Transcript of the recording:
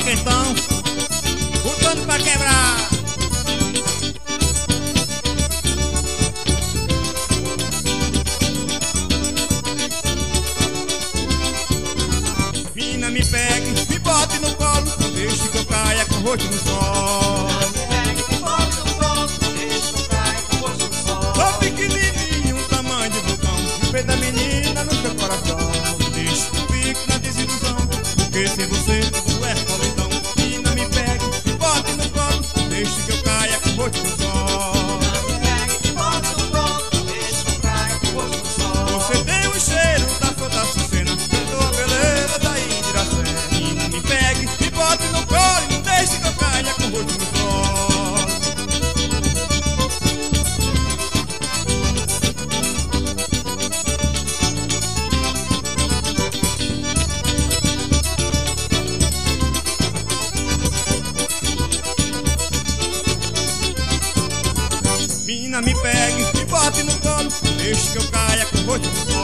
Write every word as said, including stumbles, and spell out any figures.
quentão, botando pra quebrar. Mina, me pegue, me bote no colo, não deixe que eu caia com o rosto no sol. Sou pequenininho, um tamanho de vulcão, o peito da menina no seu coração. Não deixe que eu fique na desilusão, porque sem você tudo é solidão. Mina, me pegue, me bote no colo, não deixe que eu caia com o rosto no sol. Você tem o cheiro da flor da açucena, eu dou a beleza da Indiracema. Mina, me pegue, me bote no colo, não deixe que eu caia com o rosto no sol. Mina, me pegue, me bote no colo, deixe que eu caia com o rosto no sol.